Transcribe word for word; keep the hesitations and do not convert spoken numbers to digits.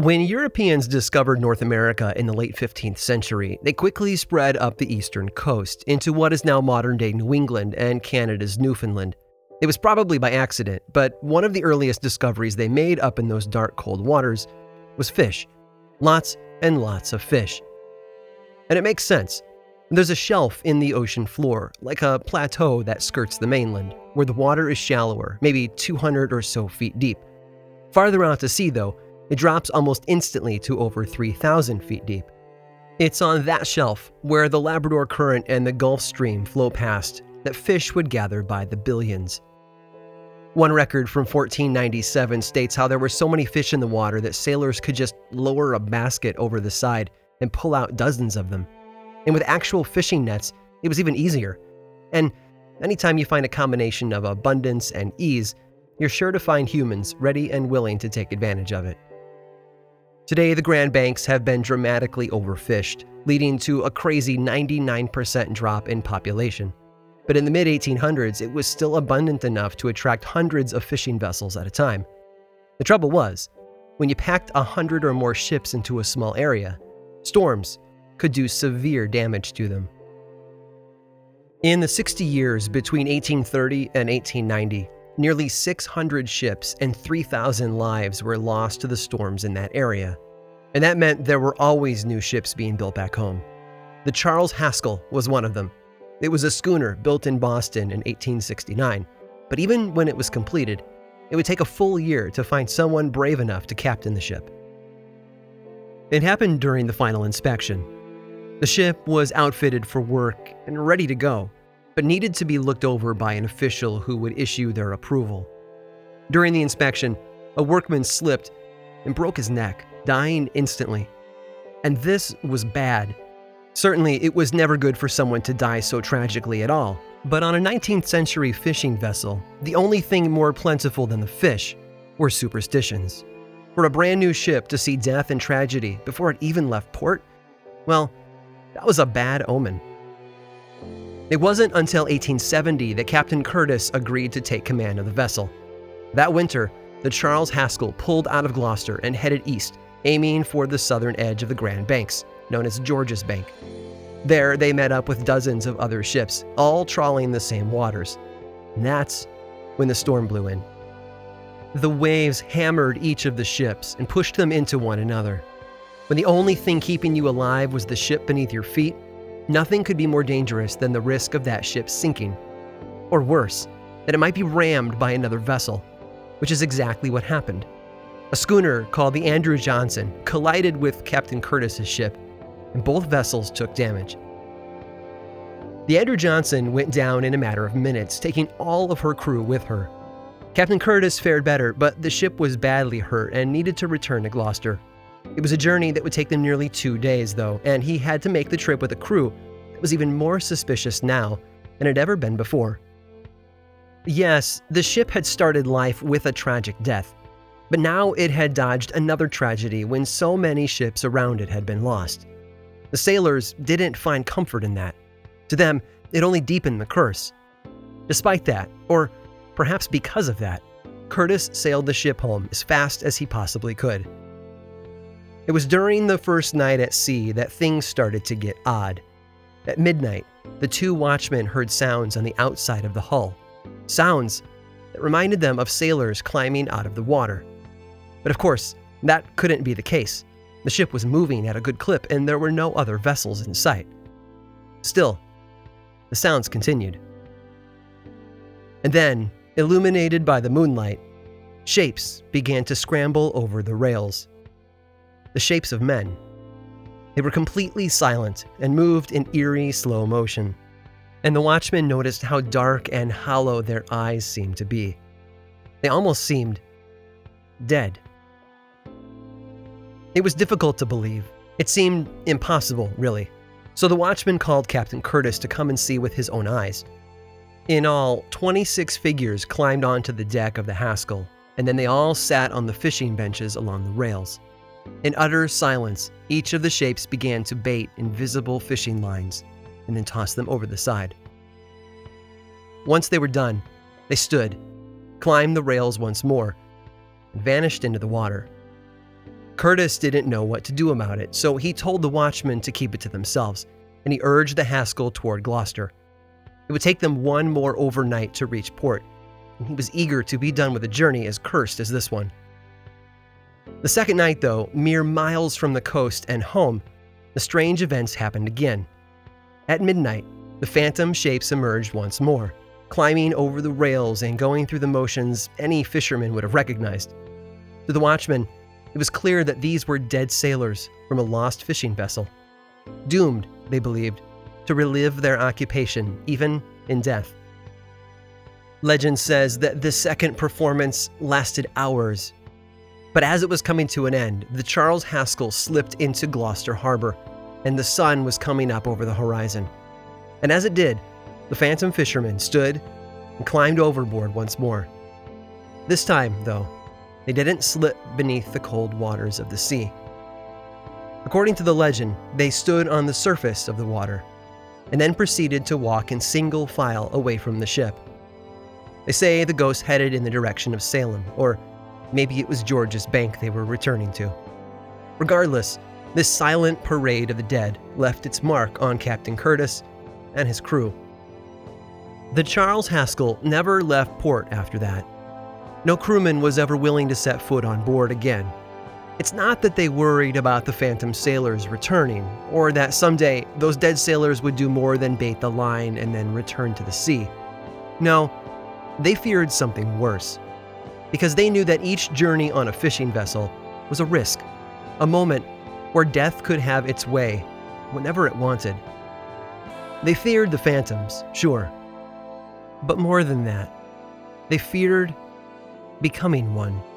When Europeans discovered North America in the late fifteenth century, they quickly spread up the eastern coast into what is now modern-day New England and Canada's Newfoundland. It was probably by accident, but one of the earliest discoveries they made up in those dark, cold waters was fish. Lots and lots of fish. And it makes sense. There's a shelf in the ocean floor, like a plateau that skirts the mainland, where the water is shallower, maybe two hundred or so feet deep. Farther out to sea, though, it drops almost instantly to over three thousand feet deep. It's on that shelf, where the Labrador Current and the Gulf Stream flow past, that fish would gather by the billions. One record from fourteen ninety-seven states how there were so many fish in the water that sailors could just lower a basket over the side and pull out dozens of them. And with actual fishing nets, it was even easier. And anytime you find a combination of abundance and ease, you're sure to find humans ready and willing to take advantage of it. Today, the Grand Banks have been dramatically overfished, leading to a crazy ninety-nine percent drop in population. But in the mid eighteen hundreds, it was still abundant enough to attract hundreds of fishing vessels at a time. The trouble was, when you packed a hundred or more ships into a small area, storms could do severe damage to them. In the sixty years between eighteen thirty and eighteen ninety, nearly six hundred ships and three thousand lives were lost to the storms in that area. And that meant there were always new ships being built back home. The Charles Haskell was one of them. It was a schooner built in Boston in eighteen sixty-nine, but even when it was completed, it would take a full year to find someone brave enough to captain the ship. It happened during the final inspection. The ship was outfitted for work and ready to go, but needed to be looked over by an official who would issue their approval. During the inspection, a workman slipped and broke his neck, dying instantly. And this was bad. Certainly, it was never good for someone to die so tragically at all. But on a nineteenth century fishing vessel, the only thing more plentiful than the fish were superstitions. For a brand new ship to see death and tragedy before it even left port, well, that was a bad omen. It wasn't until eighteen seventy that Captain Curtis agreed to take command of the vessel. That winter, the Charles Haskell pulled out of Gloucester and headed east, aiming for the southern edge of the Grand Banks, known as George's Bank. There, they met up with dozens of other ships, all trawling the same waters. And that's when the storm blew in. The waves hammered each of the ships and pushed them into one another. When the only thing keeping you alive was the ship beneath your feet, nothing could be more dangerous than the risk of that ship sinking. Or worse, that it might be rammed by another vessel, which is exactly what happened. A schooner called the Andrew Johnson collided with Captain Curtis's ship, and both vessels took damage. The Andrew Johnson went down in a matter of minutes, taking all of her crew with her. Captain Curtis fared better, but the ship was badly hurt and needed to return to Gloucester. It was a journey that would take them nearly two days, though, and he had to make the trip with a crew that was even more suspicious now than it had ever been before. Yes, the ship had started life with a tragic death, but now it had dodged another tragedy when so many ships around it had been lost. The sailors didn't find comfort in that. To them, it only deepened the curse. Despite that, or perhaps because of that, Curtis sailed the ship home as fast as he possibly could. It was during the first night at sea that things started to get odd. At midnight, the two watchmen heard sounds on the outside of the hull. Sounds that reminded them of sailors climbing out of the water. But of course, that couldn't be the case. The ship was moving at a good clip and there were no other vessels in sight. Still, the sounds continued. And then, illuminated by the moonlight, shapes began to scramble over the rails. The shapes of men. They were completely silent and moved in eerie slow motion. And the watchmen noticed how dark and hollow their eyes seemed to be. They almost seemed dead. It was difficult to believe. It seemed impossible, really. So the watchman called Captain Curtis to come and see with his own eyes. In all, twenty-six figures climbed onto the deck of the Haskell, and then they all sat on the fishing benches along the rails. In utter silence, each of the shapes began to bait invisible fishing lines and then toss them over the side. Once they were done, they stood, climbed the rails once more, and vanished into the water. Curtis didn't know what to do about it, so he told the watchmen to keep it to themselves, and he urged the Haskell toward Gloucester. It would take them one more overnight to reach port, and he was eager to be done with a journey as cursed as this one. The second night, though, mere miles from the coast and home, the strange events happened again. At midnight, the phantom shapes emerged once more, climbing over the rails and going through the motions any fisherman would have recognized. To the watchmen, it was clear that these were dead sailors from a lost fishing vessel, doomed, they believed, to relive their occupation, even in death. Legend says that the second performance lasted hours, but as it was coming to an end, the Charles Haskell slipped into Gloucester Harbor, and the sun was coming up over the horizon. And as it did, the phantom fishermen stood and climbed overboard once more. This time, though, they didn't slip beneath the cold waters of the sea. According to the legend, they stood on the surface of the water and then proceeded to walk in single file away from the ship. They say the ghost headed in the direction of Salem, or maybe it was George's Bank they were returning to. Regardless, this silent parade of the dead left its mark on Captain Curtis and his crew. The Charles Haskell never left port after that. No crewman was ever willing to set foot on board again. It's not that they worried about the phantom sailors returning, or that someday those dead sailors would do more than bait the line and then return to the sea. No, they feared something worse, because they knew that each journey on a fishing vessel was a risk, a moment where death could have its way whenever it wanted. They feared the phantoms, sure, but more than that, they feared becoming one.